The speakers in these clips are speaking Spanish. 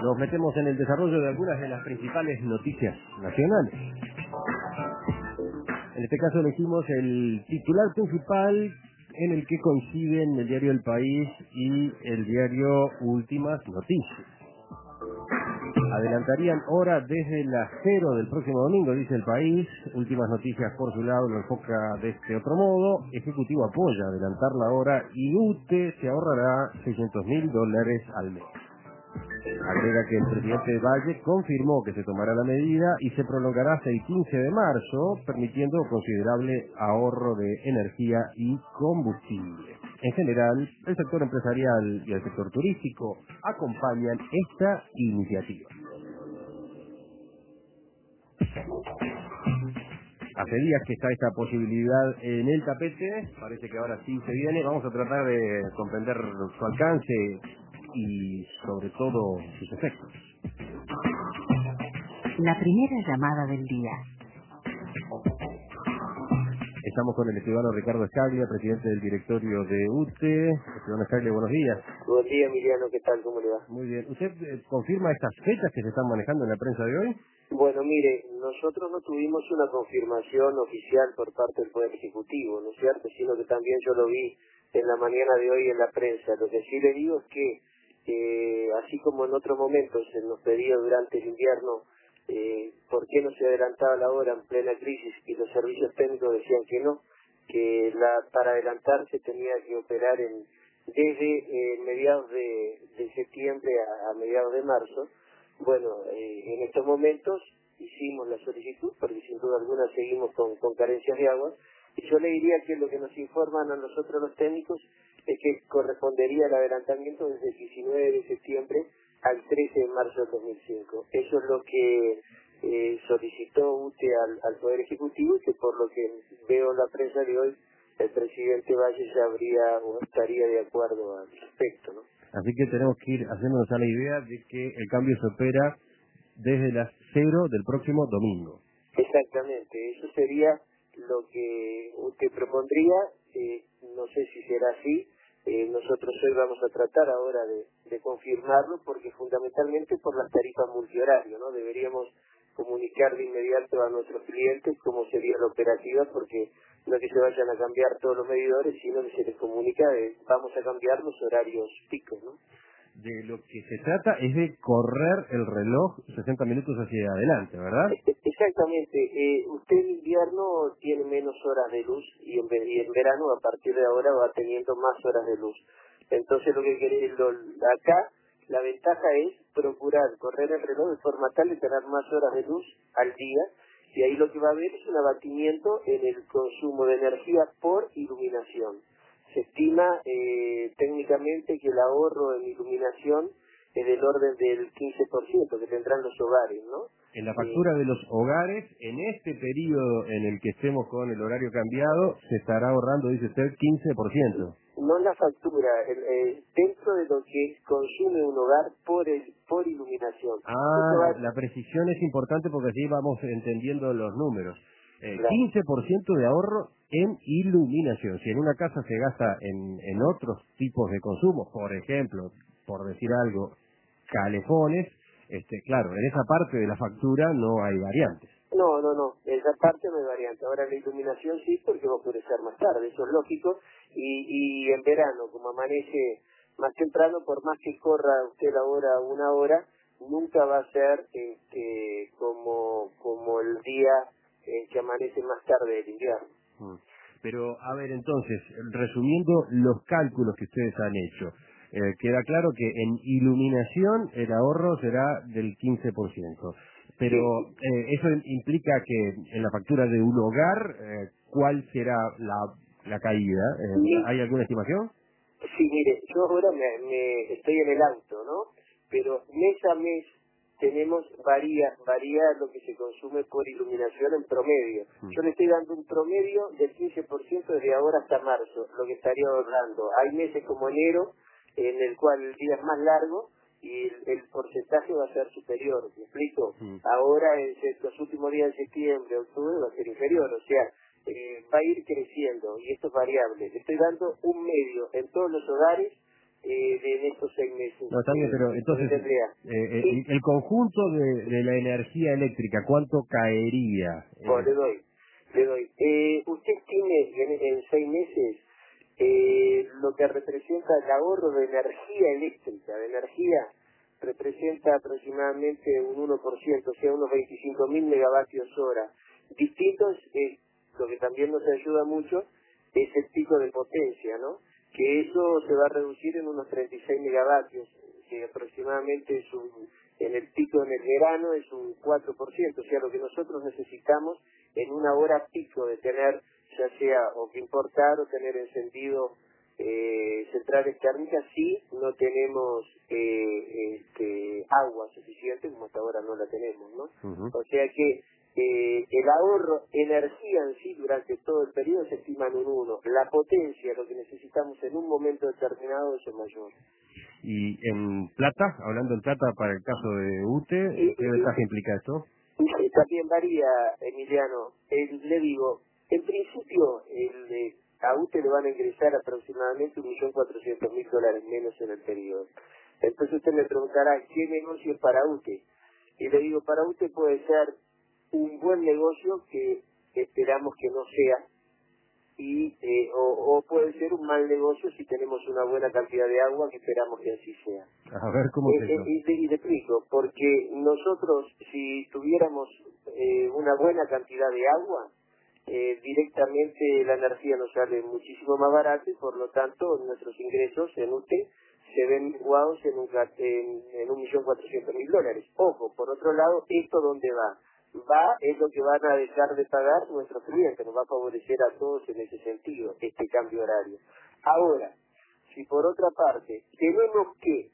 Nos metemos en el desarrollo de algunas de las principales noticias nacionales. En este caso elegimos el titular principal en el que coinciden el diario El País y el diario Últimas Noticias. Adelantarían hora desde las 0 del próximo domingo, dice El País. Últimas Noticias, por su lado, lo enfoca de este otro modo. Ejecutivo apoya adelantar la hora y UTE se ahorrará $600.000 al mes. Agrega que el presidente Valle confirmó que se tomará la medida y se prolongará hasta el 15 de marzo, permitiendo considerable ahorro de energía y combustible. En general, el sector empresarial y el sector turístico acompañan esta iniciativa. Hace días que está esta posibilidad en el tapete, parece que ahora sí se viene. Vamos a tratar de comprender su alcance y sobre todo sus efectos. La primera llamada del día. Estamos con el escribano Ricardo Escaglia, presidente del directorio de UTE. Escribano Escaglia, buenos días. Buen día, Emiliano, ¿qué tal? ¿Cómo le va? Muy bien. ¿Usted confirma estas fechas que se están manejando en la prensa de hoy? Bueno, mire, nosotros no tuvimos una confirmación oficial por parte del Poder Ejecutivo, ¿no es cierto? Sino que también yo lo vi en la mañana de hoy en la prensa. Lo que sí le digo es que, así como en otros momentos se nos pedía durante el invierno, ¿por qué no se adelantaba la hora en plena crisis? Y los servicios técnicos decían que no, que para adelantarse tenía que operar desde mediados de septiembre a mediados de marzo. Bueno, en estos momentos hicimos la solicitud, porque sin duda alguna seguimos con carencias de agua, y yo le diría que lo que nos informan a nosotros los técnicos es que correspondería el adelantamiento desde el 19 de septiembre al 13 de marzo del 2005. Eso es lo que solicitó UTE al Poder Ejecutivo, y que por lo que veo en la prensa de hoy, el presidente Valle ya estaría de acuerdo al respecto, ¿no? Así que tenemos que ir haciéndonos a la idea de que el cambio se opera desde las 0 del próximo domingo. Exactamente, eso sería lo que usted propondría. No sé si será así. Nosotros hoy vamos a tratar ahora de confirmarlo, porque fundamentalmente por las tarifas multihorarias, ¿no? Deberíamos comunicar de inmediato a nuestros clientes cómo sería la operativa, porque no es que se vayan a cambiar todos los medidores, sino que se les comunica vamos a cambiar los horarios picos, ¿no? De lo que se trata es de correr el reloj 60 minutos hacia adelante, ¿verdad? Exactamente. Usted en invierno tiene menos horas de luz, y en verano a partir de ahora va teniendo más horas de luz. Entonces acá la ventaja es procurar correr el reloj de forma tal de tener más horas de luz al día, y ahí lo que va a haber es un abatimiento en el consumo de energía por iluminación. Se estima técnicamente que el ahorro en iluminación es del orden del 15% que tendrán los hogares, ¿no? En la factura de los hogares, en este periodo en el que estemos con el horario cambiado, se estará ahorrando, dice usted, 15%. No en la factura, dentro de lo que consume un hogar por iluminación. La precisión es importante porque así vamos entendiendo los números. Claro. 15% de ahorro en iluminación. Si en una casa se gasta en otros tipos de consumo, por ejemplo, por decir algo, calefones, claro, en esa parte de la factura no hay variantes. No, esa parte no hay variante. Ahora la iluminación sí, porque va a oscurecer más tarde, eso es lógico, y en verano, como amanece más temprano, por más que corra usted la hora 1 hora, nunca va a ser como el día que amanece más tarde del invierno. Pero, a ver, entonces, resumiendo los cálculos que ustedes han hecho, queda claro que en iluminación el ahorro será del 15%. Pero eso implica que en la factura de un hogar, ¿cuál será la caída? ¿Hay alguna estimación? Sí, mire, yo ahora me estoy en el auto, ¿no? Pero mes a mes varía lo que se consume por iluminación en promedio. Yo le estoy dando un promedio del 15% desde ahora hasta marzo, lo que estaría ahorrando. Hay meses como enero, en el cual el día es más largo y el porcentaje va a ser superior, ¿me explico? Ahora, en los últimos días de septiembre, octubre, va a ser inferior, o sea, va a ir creciendo, y esto es variable. Le estoy dando un medio en todos los hogares en estos 6 meses. No, está bien, pero entonces, Sí. el conjunto de la energía eléctrica, ¿cuánto caería? Bueno, le doy. Usted estime en 6 meses lo que representa el ahorro de energía eléctrica, de energía, representa aproximadamente un 1%, o sea, unos 25.000 megavatios hora. Distintos, lo que también nos ayuda mucho, es el pico de potencia, ¿no? Que eso se va a reducir en unos 36 megavatios, que aproximadamente es en el pico en el verano es un 4%, o sea, lo que nosotros necesitamos en una hora pico de tener, ya sea o que importar o tener encendido centrales térmicas, si no tenemos agua suficiente, como hasta ahora no la tenemos, ¿no? O sea que el ahorro, energía en sí durante todo el periodo se estima en un 1. La potencia, lo que necesitamos en un momento determinado, es mayor. Y en plata, hablando en plata para el caso de UTE, ¿qué ventaja implica esto? También varía, Emiliano. Le digo, en principio, a UTE le van a ingresar aproximadamente $1.400.000 menos en el periodo. Entonces usted me preguntará, ¿qué negocio es para UTE? Y le digo, para UTE puede ser un buen negocio que esperamos que no sea, o puede ser un mal negocio si tenemos una buena cantidad de agua, que esperamos que así sea. A ver, ¿cómo es eso? Y le explico, porque nosotros, si tuviéramos una buena cantidad de agua, directamente la energía nos sale muchísimo más barata y por lo tanto nuestros ingresos en UTE se ven menguados en $1.400.000. Ojo, por otro lado, ¿esto dónde va? Es lo que van a dejar de pagar nuestros clientes, nos va a favorecer a todos en ese sentido, este cambio horario. Ahora, si por otra parte tenemos que,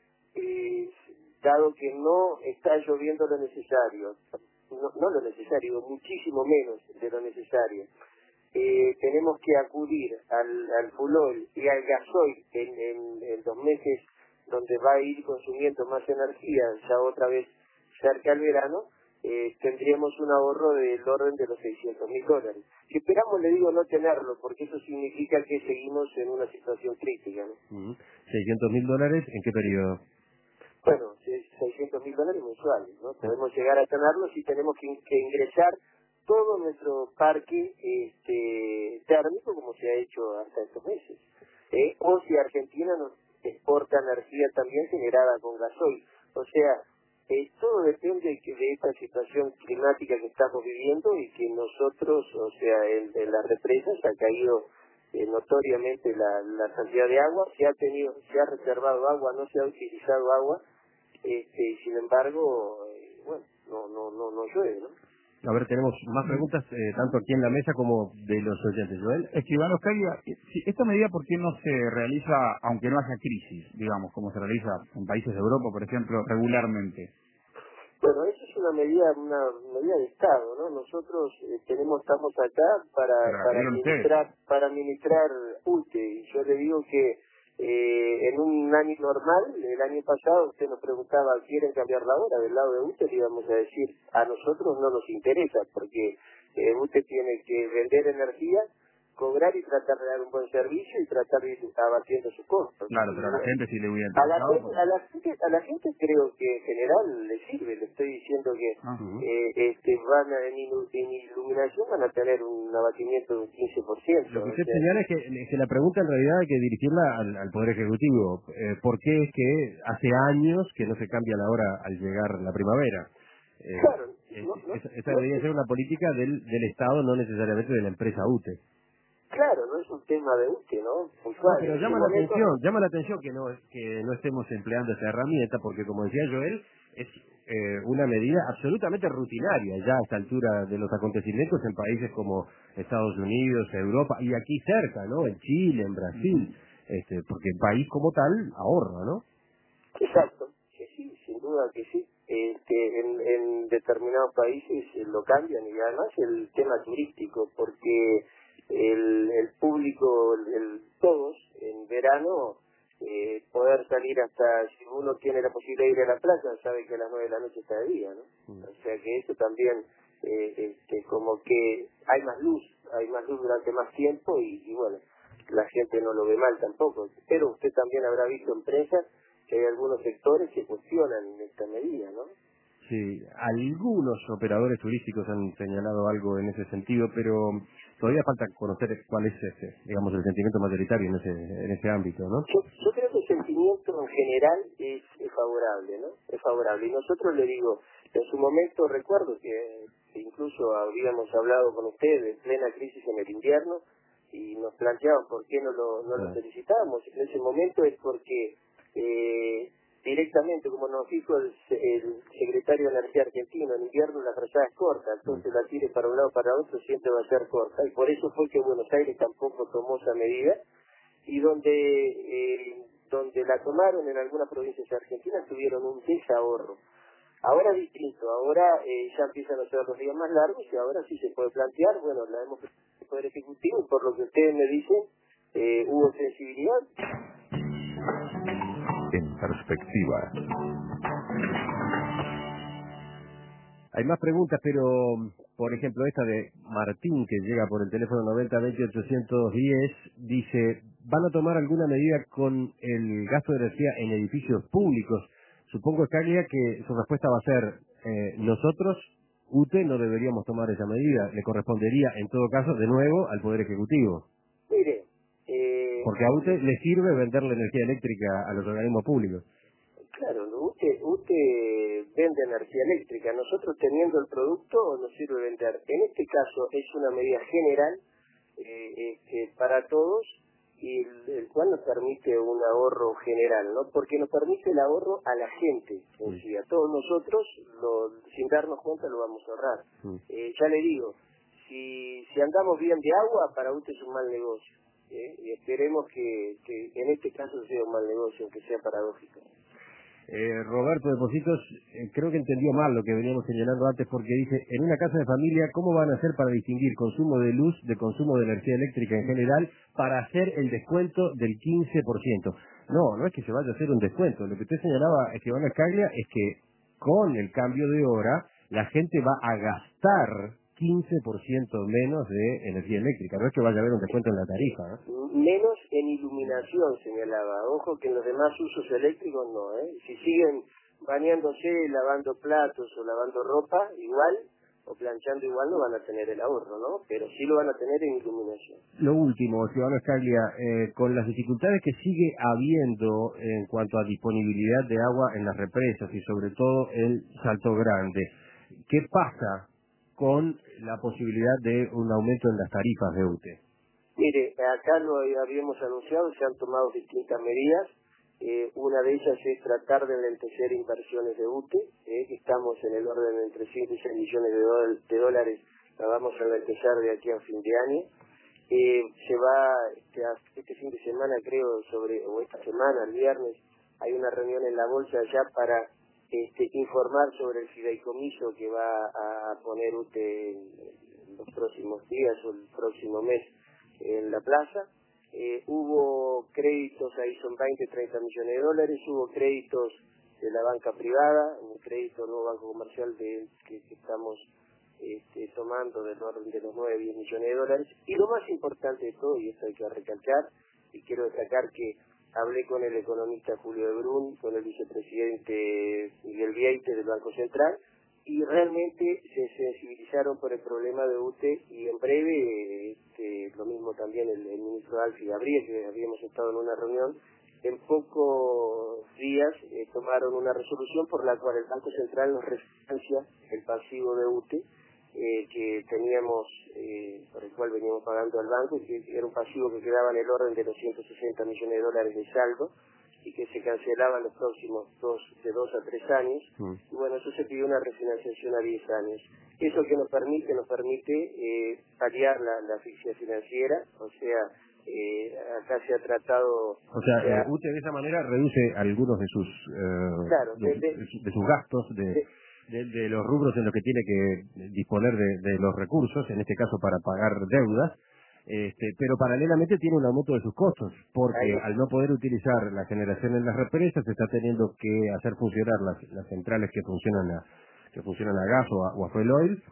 dado que no está lloviendo lo necesario, no lo necesario, muchísimo menos de lo necesario, tenemos que acudir al fuel oil y al gasoil en los meses donde va a ir consumiendo más energía, ya otra vez cerca al verano, tendríamos un ahorro del orden de los $600.000. Si esperamos, le digo, no tenerlo, porque eso significa que seguimos en una situación crítica, ¿no? $600.000, ¿en qué periodo? Bueno, $600.000 mensuales, ¿no? Podemos llegar a tenerlo si tenemos que ingresar todo nuestro parque térmico, como se ha hecho hasta estos meses. O si Argentina nos exporta energía también generada con gasoil. O sea, todo depende de esta situación climática que estamos viviendo y que nosotros, o sea, en las represas ha caído notoriamente la cantidad de agua, se ha reservado agua, no se ha utilizado agua, sin embargo, bueno, no llueve, ¿no? A ver, tenemos más preguntas, tanto aquí en la mesa como de los oyentes. Joel. Escribano Oscaria, esta medida, ¿por qué no se realiza, aunque no haya crisis, digamos, como se realiza en países de Europa, por ejemplo, regularmente? Bueno, eso es una medida de Estado, ¿no? Nosotros estamos acá para administrar UTE, y yo le digo que en un año normal, el año pasado, usted nos preguntaba, ¿quieren cambiar la hora? Del lado de UTE le íbamos a decir, a nosotros no nos interesa, porque UTE tiene que vender energía, cobrar y tratar de dar un buen servicio y tratar de ir abatiendo sus costos. Claro, pero a la gente sí le hubiera interesado. A la gente creo que en general le sirve. Le estoy diciendo que van en iluminación van a tener un abatimiento de un 15%. Lo que usted señala es que la pregunta en realidad hay que dirigirla al Poder Ejecutivo. ¿Por qué es que hace años que no se cambia la hora al llegar la primavera? Claro. Esa debería ser una política del Estado, no necesariamente de la empresa UTE. Claro, no es un tema de UTE, ¿no? No, pero llama la atención que no estemos empleando esa herramienta, porque como decía Joel, es una medida absolutamente rutinaria ya a esta altura de los acontecimientos en países como Estados Unidos, Europa, y aquí cerca, ¿no? En Chile, en Brasil, porque el país como tal ahorra, ¿no? Exacto, sí, sin duda que sí. En determinados países lo cambian, y además el tema turístico, porque el público, todos en verano, poder salir hasta, si uno tiene la posibilidad de ir a la playa, sabe que a las 9 de la noche está de día, ¿no? O sea que eso también, como que hay más luz durante más tiempo y bueno, la gente no lo ve mal tampoco. Pero usted también habrá visto en prensa que hay algunos sectores que cuestionan esta medida, ¿no? Sí, algunos operadores turísticos han señalado algo en ese sentido, pero todavía falta conocer cuál es digamos, el sentimiento mayoritario en ese ámbito, ¿no? Yo creo que el sentimiento en general es favorable, ¿no? Es favorable. Y nosotros, le digo, en su momento recuerdo que incluso habíamos hablado con usted de plena crisis en el invierno y nos planteaban por qué no lo felicitábamos. En ese momento es porque directamente, como nos dijo el secretario de Energía argentino, en invierno la frazada es corta, entonces la tire para un lado o para otro siempre va a ser corta, y por eso fue que Buenos Aires tampoco tomó esa medida, y donde la tomaron en algunas provincias argentinas tuvieron un desahorro. Ahora es distinto, ahora ya empiezan a ser los días más largos y ahora sí se puede plantear, bueno, la hemos presentado al Poder Ejecutivo y por lo que ustedes me dicen, hubo sensibilidad. En perspectiva. Hay más preguntas, pero, por ejemplo, esta de Martín, que llega por el teléfono 90-20-810, dice, ¿van a tomar alguna medida con el gasto de energía en edificios públicos? Supongo, Caglia, que su respuesta va a ser, nosotros, UTE, no deberíamos tomar esa medida. Le correspondería, en todo caso, de nuevo, al Poder Ejecutivo. Mire, porque a UTE le sirve vender la energía eléctrica a los organismos públicos. Claro, UTE vende energía eléctrica. Nosotros teniendo el producto nos sirve vender. En este caso es una medida general para todos y el cual nos permite un ahorro general, ¿no? Porque nos permite el ahorro a la gente en sí, a todos nosotros, sin darnos cuenta lo vamos a ahorrar. Ya le digo, si andamos bien de agua, para UTE es un mal negocio. Y esperemos que en este caso sea un mal negocio, aunque sea paradójico. Roberto de Positos, creo que entendió mal lo que veníamos señalando antes, porque dice, en una casa de familia, ¿cómo van a hacer para distinguir consumo de luz de consumo de energía eléctrica en general para hacer el descuento del 15%? No es que se vaya a hacer un descuento. Lo que usted señalaba, Esteban Escaglia, es que con el cambio de hora, la gente va a gastar 15% menos de energía eléctrica. No es que vaya a haber un descuento en la tarifa, ¿no? Menos en iluminación, señalaba. Ojo que en los demás usos eléctricos no, Si siguen bañándose, lavando platos o lavando ropa, igual, o planchando igual, no van a tener el ahorro, ¿no? Pero sí lo van a tener en iluminación. Lo último, ciudadano Escaglia, con las dificultades que sigue habiendo en cuanto a disponibilidad de agua en las represas y sobre todo el Salto Grande, ¿qué pasa con la posibilidad de un aumento en las tarifas de UTE? Mire, acá lo habíamos anunciado, se han tomado distintas medidas. Una de ellas es tratar de enlentecer inversiones de UTE, que estamos en el orden de entre 5 y 6 millones de dólares, la vamos a enlentecer de aquí a fin de año. Se va este fin de semana, creo, o esta semana, el viernes, hay una reunión en la bolsa ya para informar sobre el fideicomiso que va a poner UTE en los próximos días o el próximo mes en la plaza. Hubo créditos, ahí son 20-30 millones de dólares, hubo créditos de la banca privada, un crédito del nuevo banco comercial que estamos tomando del orden de los 9-10 millones de dólares. Y lo más importante de todo, y esto hay que recalcar, y quiero destacar que hablé con el economista Julio de Brun, con el vicepresidente Miguel Vieite del Banco Central, y realmente se sensibilizaron por el problema de UTE, y en breve, lo mismo también el ministro Alfie Gabriel, que habíamos estado en una reunión, en pocos días tomaron una resolución por la cual el Banco Central nos refinancia el pasivo de UTE, que teníamos, por el cual veníamos pagando al banco, que era un pasivo que quedaba en el orden de los 160 millones de dólares de saldo, y que se cancelaba en los próximos 2 a 3 años, y bueno, eso se pidió una refinanciación a 10 años. Eso que nos permite paliar la asfixia financiera, o sea, acá se ha tratado... O sea, UTE de esa manera reduce algunos de sus de sus gastos, de los rubros en los que tiene que disponer de los recursos, en este caso para pagar deudas, pero paralelamente tiene un aumento de sus costos, porque al no poder utilizar la generación en las represas, se está teniendo que hacer funcionar las centrales que funcionan a gas o a fuel oil,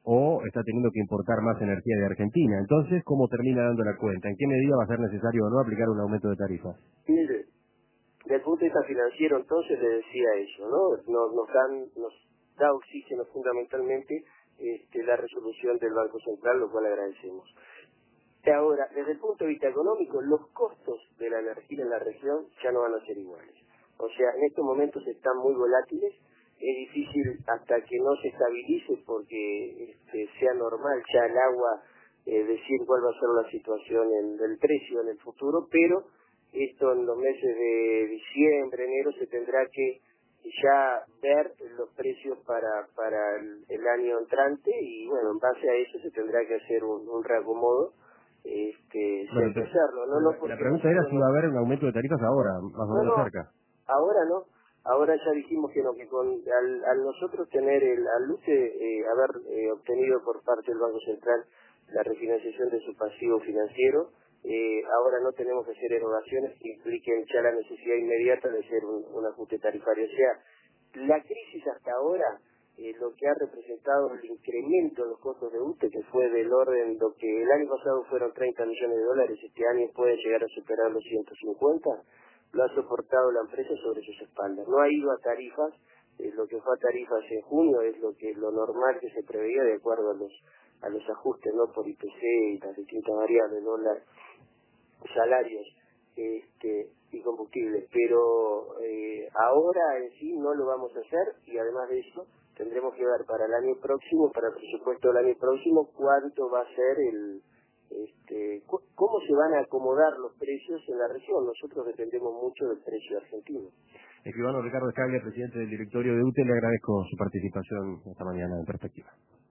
o está teniendo que importar más energía de Argentina. Entonces, ¿cómo termina dando la cuenta? ¿En qué medida va a ser necesario o no aplicar un aumento de tarifas? Mire, desde el punto de vista financiero, entonces le decía eso, ¿no? Nos da oxígeno fundamentalmente la resolución del Banco Central, lo cual agradecemos. Ahora, desde el punto de vista económico, los costos de la energía en la región ya no van a ser iguales. O sea, en estos momentos están muy volátiles, es difícil hasta que no se estabilice porque sea normal ya el agua decir cuál va a ser la situación del precio en el futuro, pero esto en los meses de diciembre, enero se tendrá que ya ver los precios para el año entrante y bueno, en base a eso se tendrá que hacer un reacomodo. Bueno, Sin hacerlo, ¿no? la pregunta era si va a haber un aumento de tarifas ahora, más o menos cerca. Ahora no, ahora ya dijimos que no, que al nosotros tener al UTE haber obtenido por parte del Banco Central la refinanciación de su pasivo financiero, ahora no tenemos que hacer erogaciones que impliquen ya la necesidad inmediata de hacer un ajuste tarifario. O sea, la crisis hasta ahora, lo que ha representado el incremento en los costos de UTE, que fue del orden, lo que el año pasado fueron 30 millones de dólares, este año puede llegar a superar los 150, lo ha soportado la empresa sobre sus espaldas. No ha ido a tarifas, lo que fue a tarifas en junio es lo normal que se preveía de acuerdo a los ajustes, no por IPC y las distintas variables, dólar, salarios y combustibles, pero ahora en sí no lo vamos a hacer y además de eso tendremos que ver para el año próximo, para el presupuesto del año próximo, cuánto va a ser cómo se van a acomodar los precios en la región. Nosotros dependemos mucho del precio argentino. Escribano Ricardo Escaglia, presidente del directorio de UTE, le agradezco su participación esta mañana en Perspectiva.